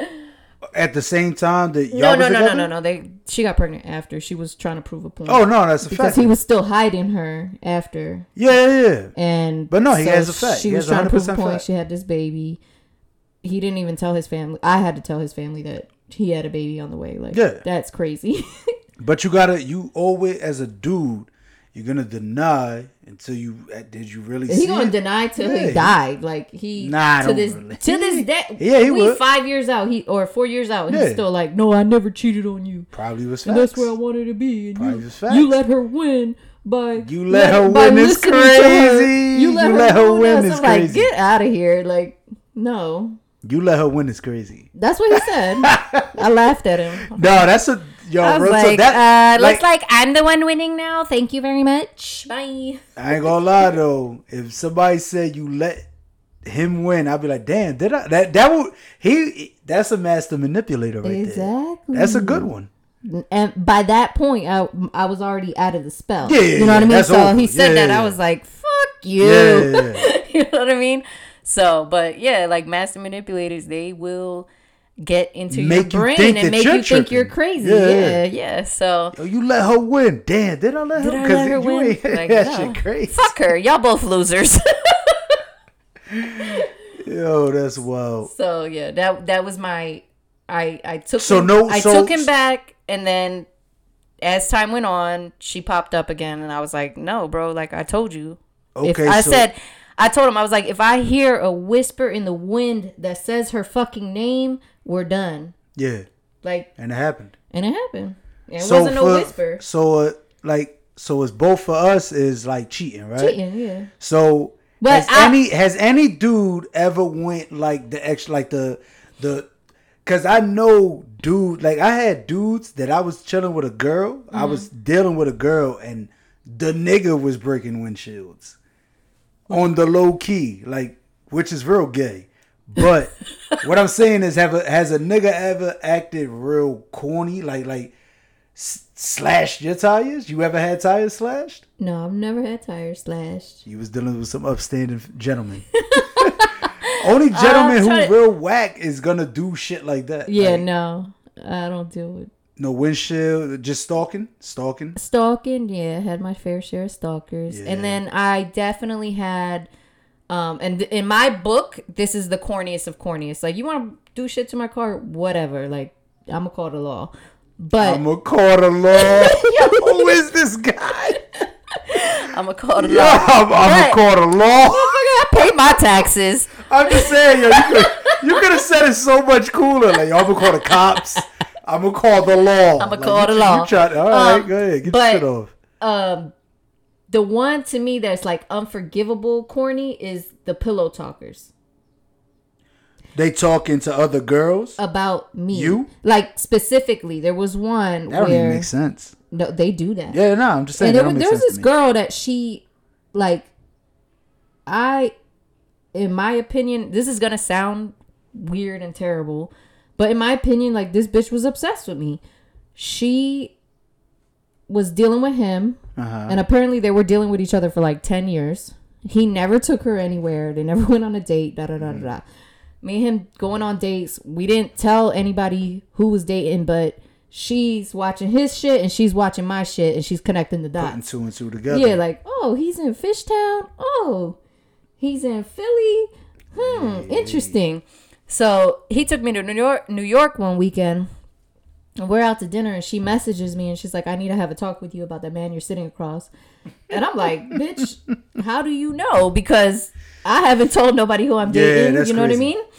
At the same time that y'all no, was no, no, no, together? no, no. They, She got pregnant after. She was trying to prove a point. Oh no, that's a because fact. he was still hiding her after. yeah, yeah, yeah. And But no, he has a fact. She He was has a trying to prove a one hundred percent point. fact. She had this baby. He didn't even tell his family. I had to tell his family that he had a baby on the way. Like, Yeah. that's crazy. But you gotta, you always as a dude, you're gonna deny until you uh, did you really see He gonna it? deny till Yeah. he died. Like he Nah, to don't this really. to this day. Yeah, he we would. five years out. He or four years out. Yeah. He's still like, no, I never cheated on you. Probably was And facts. that's where I wanted to be. And Probably you, was facts. you let her win by You let her by win, it's listening to her. crazy. You let You her, let her ruin win, us. it's I'm like, crazy. get out of here. Like, no. You let her win is crazy. That's what he said. I laughed at him. No, that's a yo. I was real talk, like, that, uh, looks like I'm the one winning now. Thank you very much. Bye. I ain't gonna lie though. If somebody said you let him win, I'd be like, damn, did I? That that would he? That's a master manipulator right there. Exactly. That's a good one. And by that point, I, I was already out of the spell. Yeah, yeah, you know yeah, what I mean? that's So over. he said Yeah, that. yeah, I yeah. was like, fuck you. Yeah, yeah, yeah. You know what I mean? So, but yeah, like master manipulators, they will get into Make you your brain think and that make you're you think you're tripping. crazy. Yeah. Yeah, yeah. So, Yo, you let her win. Damn, did I let did her? I let her you win? ain't- Like, that no. shit crazy. Fuck her. Y'all both losers. Yo, that's wild. So yeah, that that was my. I I took So him, no- I so- took him back, and then as time went on, she popped up again, and I was like, no, bro. Like I told you. If Okay, I so- said. I told him, I was like, if I hear a whisper in the wind that says her fucking name, we're done. Yeah, Like, and it happened. And it happened. it wasn't no for- whisper. So, uh, like, so it's both for us is like cheating, right? Cheating, yeah. So But has I, any has any dude ever went like the extra like the the because I know dude like I had dudes that I was chilling with a girl. Mm-hmm. I was dealing with a girl and the nigga was breaking windshields on the low key, like which is real gay. But what I'm saying is, have a, has a nigga ever acted real corny, like like s- slashed your tires? You ever had tires slashed? No, I've never had tires slashed. You was dealing with some upstanding gentlemen. Only gentleman who to... real whack is gonna do shit like that. Yeah, like, no, I don't deal with no windshield, just stalking, stalking. Stalking, yeah, I had my fair share of stalkers, yeah. And then I definitely had, um, and th- in my book, this is the corniest of corniest. Like, you want to do shit to my car, whatever. Like, I'm gonna call the law. But I'm gonna call the law. Who is this guy? I'm gonna call the law. Yeah, I'm, I'm gonna call the law. I pay my taxes. I'm just saying, yo, you could you could have said it so much cooler. Like, yo, I'm gonna call the cops. I'm gonna call the law. I'm gonna like, call you, the law. You tried, all right, um, go ahead, get but, your shit off. Um, the one to me that's like unforgivable, corny, is the pillow talkers. They talking to other girls about me. You? Like, specifically, there was one that where... don't even make sense. No, they do that. Yeah, no, I'm just saying. And there, that don't there make was sense this to me. girl that she, like, I, in my opinion, this is going to sound weird and terrible, but in my opinion, like, this bitch was obsessed with me. She was dealing with him, uh-huh. and apparently they were dealing with each other for like ten years. He never took her anywhere. They never went on a date, da da da da da. Me and him going on dates. We didn't tell anybody who was dating, but she's watching his shit and she's watching my shit and she's connecting the dots. Putting two and two together. Yeah, like, oh, he's in Fishtown. Oh, he's in Philly. Hmm, interesting. So he took me to New York, New York one weekend. And we're out to dinner and she messages me and she's like, I need to have a talk with you about that man you're sitting across. And I'm like, bitch, how do you know? Because I haven't told nobody who I'm dating. Yeah, you know crazy. what I mean?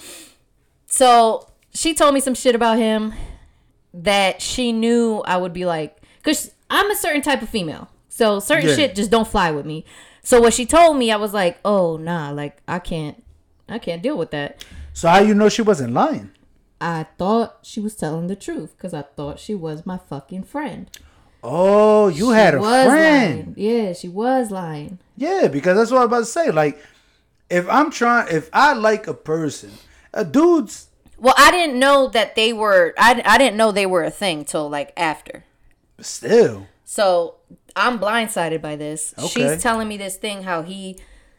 So she told me some shit about him that she knew I would be like, because I'm a certain type of female. So certain yeah. shit just don't fly with me. So what she told me, I was like, oh, nah, like, I can't, I can't deal with that. So how you know she wasn't lying? I thought she was telling the truth because I thought she was my fucking friend. Oh, you she had a was friend. Lying. Yeah, she was lying. Yeah, because that's what I was about to say. Like, if I'm trying, if I like a person, a dude's. Well, I didn't know that they were, I, I didn't know they were a thing till like after. Still. So I'm blindsided by this. Okay. She's telling me this thing, how he,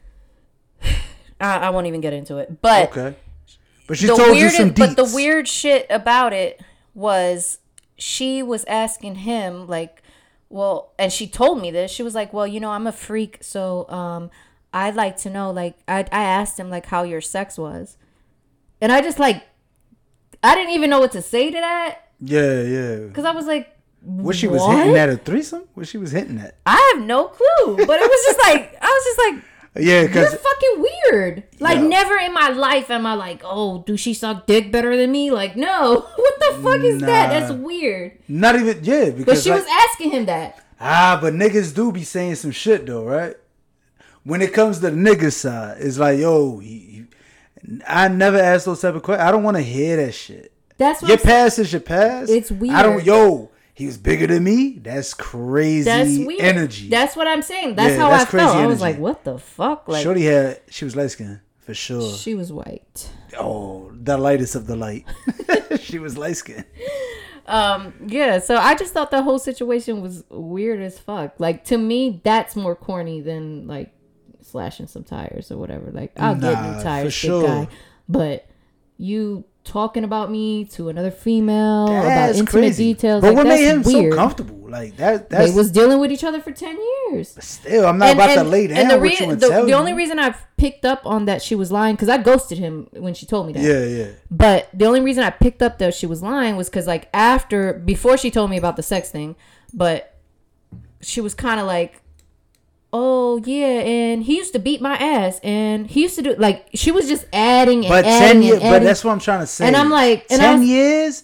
I, I won't even get into it. But. Okay. But she the told weirdest, you some deets. But the weird shit about it was she was asking him, like, well, and she told me this. She was like, well, you know, I'm a freak, so um, I'd like to know, like, I, I asked him, like, how your sex was. And I just, like, I didn't even know what to say to that. Yeah, yeah. Because I was like, what she what? was hinting at a threesome? What she was hinting at? I have no clue. But it was just like, I was just like, yeah, because you're fucking weird. Like, yeah. never in my life am I like, oh, do she suck dick better than me? Like, no. What the fuck is nah, that? That's weird. Not even, yeah. Because But she like, was asking him that. Ah, but niggas do be saying some shit, though, right? When it comes to the nigga side, it's like, yo, he, he, I never asked those type of questions. I don't want to hear that shit. That's what your I'm past is your past. It's weird. I don't, yo, he was bigger than me. That's crazy That's weird. energy. That's what I'm saying. That's Yeah, how that's I crazy felt. I energy. was like, what the fuck? Like, Shorty had, she was light skinned for sure. she was white. Oh, the lightest of the light. She was light skinned. Um, yeah, so I just thought the whole situation was weird as fuck. Like, to me, that's more corny than, like, slashing some tires or whatever. Like, I'll Nah, get new tires, for big sure. guy. But you talking about me to another female about That's intimate crazy. details, But like, what that's made him weird. so comfortable? Like, that, that's. They was dealing with each other for ten years. Still, I'm not about to lay down the with rea- you and the, tell the you. only reason I picked up on that she was lying, because I ghosted him when she told me that. Yeah, yeah. But the only reason I picked up that she was lying was because, like, after, before she told me about the sex thing, but she was kind of like, oh, yeah, and he used to beat my ass, and he used to do, like, she was just adding and But adding ten and years, adding. but that's what I'm trying to say. And I'm like, and I ten was- years.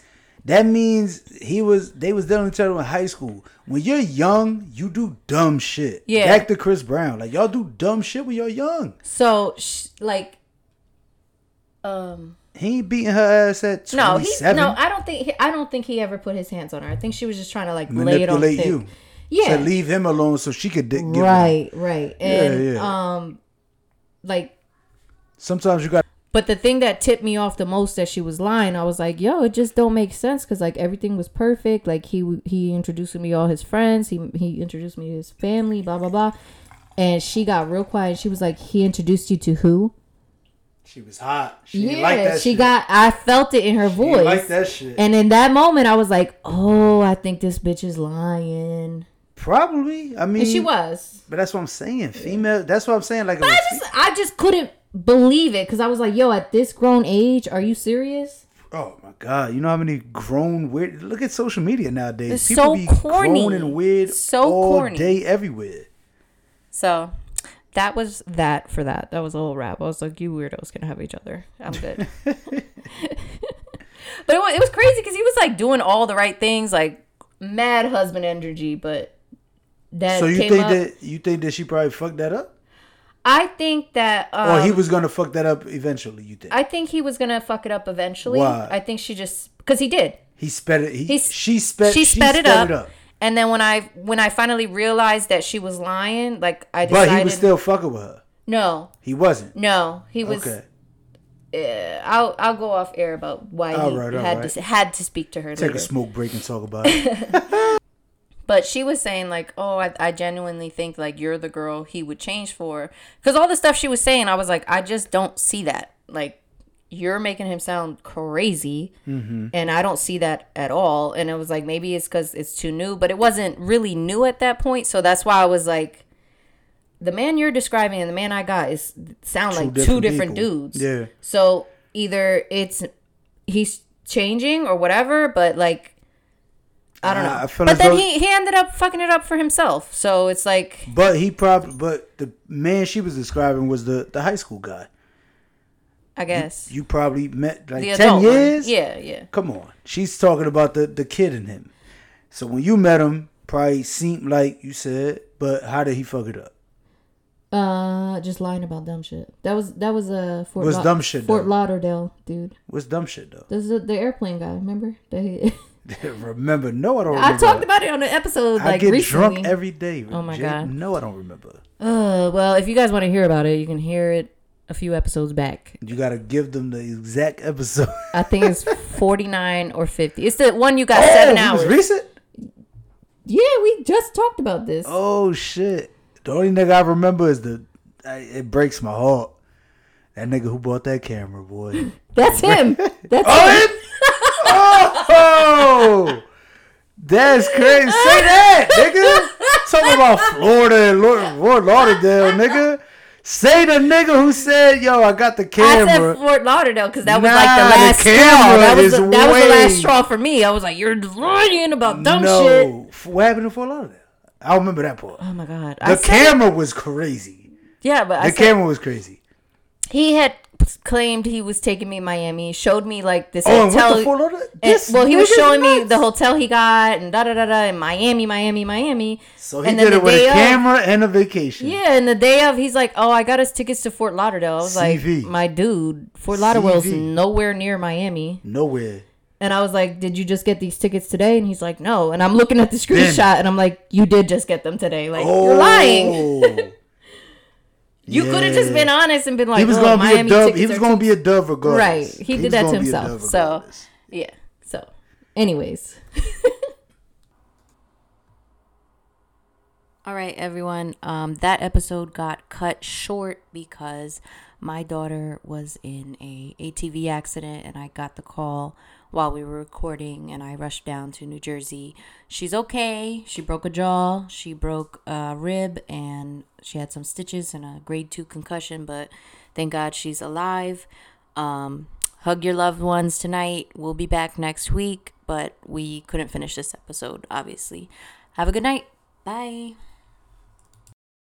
That means he was. They was dealing with each other in high school. When you're young, you do dumb shit. Yeah. Back to Chris Brown. Like y'all do dumb shit when you're young. So sh- like, um, he ain't beating her ass at no, he twenty-seven. no. I don't think he, I don't think he ever put his hands on her. I think she was just trying to like lay it on Manipulate thick. you. Yeah. To leave him alone so she could di- get Right, right. And Yeah, yeah. um like Sometimes you got. but the thing that tipped me off the most that she was lying, I was like, yo, it just don't make sense because like everything was perfect. Like he he introduced me to all his friends. He he introduced me to his family, blah, blah, blah. And she got real quiet. She was like, he introduced you to who? She was hot. She Yeah, didn't like that she shit. got, I felt it in her She voice. didn't like that shit. And in that moment, I was like, oh, I think this bitch is lying. Probably. I mean, And she was. But that's what I'm saying. Female. That's what I'm saying. Like, But I just, I just couldn't believe it because I was like, yo, at this grown age, are you serious? oh my god, you know how many grown weird? Look at social media nowadays. It's People so be corny. grown and weird So all corny. day, everywhere. So that was that for that. That was a whole wrap. I was like, you weirdos can have each other. I'm good. But it was, it was crazy because he was like doing all the right things, like mad husband energy. But that So you came think up. that you think that she probably fucked that up, I think that. Um, or he was gonna fuck that up eventually? You think I think he was gonna fuck it up eventually. Why? I think she just because he did. he sped it? He, He's- she sped. she sped it sped up. And then when I when I finally realized that she was lying, like I decided. But he was still fucking with her. no, He wasn't. no, he was. Okay. Uh, I'll I'll go off air about why All he right, all had right. to had to speak to her Take later. a smoke break and talk about it. But she was saying like, oh, I, I genuinely think like you're the girl he would change for, because all the stuff she was saying, I was like, I just don't see that. Like, you're making him sound crazy, Mm-hmm. and I don't see that at all. And it was like maybe it's because it's too new, but it wasn't really new at that point. So that's why I was like, the man you're describing and the man I got is sound Two like two different different people. dudes. Yeah. So either it's he's changing or whatever, but like I don't know. Uh, I feel but as then though- he he ended up fucking it up for himself. So it's like But he probably. But the man she was describing was the the high school guy. I guess You probably met like the ten adult one. years. Yeah, yeah. Come on. She's talking about the the kid in him. So when you met him, probably seemed like you said. But how did he fuck it up? Uh, just lying about dumb shit. That was that was a uh, Fort What's dumb shit, Fort though? Lauderdale dude. What's dumb shit though? This is the airplane guy. Remember? That he, remember? No, I don't. I remember. talked about it on the episode I like get recently. drunk every day. Oh my Jay. God. No, I don't remember. Uh, well, if you guys want to hear about it, you can hear it a few episodes back. You gotta give them the exact episode. I think it's forty-nine or fifty. It's the one you got Oh, seven it hours. was recent. Yeah, we just talked about this. Oh shit! The only nigga I remember is the. I, it breaks my heart. That nigga who bought that camera, boy. That's him. That's Oh, him. it? Oh, that's crazy. Say that, nigga. Talking about Florida and Lord, Fort Lauderdale, nigga. Say the nigga who said, "Yo, I got the I camera." said Fort Lauderdale because that was Nah, like the the last straw. camera That was is the, that was the last way- straw for me. I was like, you're lying about dumb no, shit. F- what happened in Fort Lauderdale? I don't remember that part. Oh my god. The I said- camera was crazy. Yeah, but I The said, camera was crazy. he had claimed he was taking me to Miami. Showed me like this Oh, and hotel. what the Fort Lauderdale? and- This well, he was nigga's showing me nuts. the hotel he got and da da da da in Miami, Miami, Miami. So he and did then it the with a day of- camera and a vacation. Yeah, and the day of, he's like, "Oh, I got us tickets to Fort Lauderdale." I was C V. like, "My dude, Fort Lauderdale's C V. nowhere near Miami." Nowhere. And I was like, did you just get these tickets today? And he's like, no. And I'm looking at the screenshot and I'm like, you did just get them today. Like, Oh. you're lying. You could have just been honest and been like, He was oh, gonna be a Miami dove. tickets He was are gonna too- be a dove regardless. Right. He did was that to gonna be a himself. dove So, regardless. yeah. So, Anyways. all right, everyone. Um, that episode got cut short because my daughter was in a A T V accident, and I got the call while we were recording, and I rushed down to New Jersey. She's okay. She broke a jaw, she broke a rib, and she had some stitches and a grade two concussion, but thank God she's alive. Um, hug your loved ones tonight. We'll be back next week, but we couldn't finish this episode, obviously. Have a good night. Bye.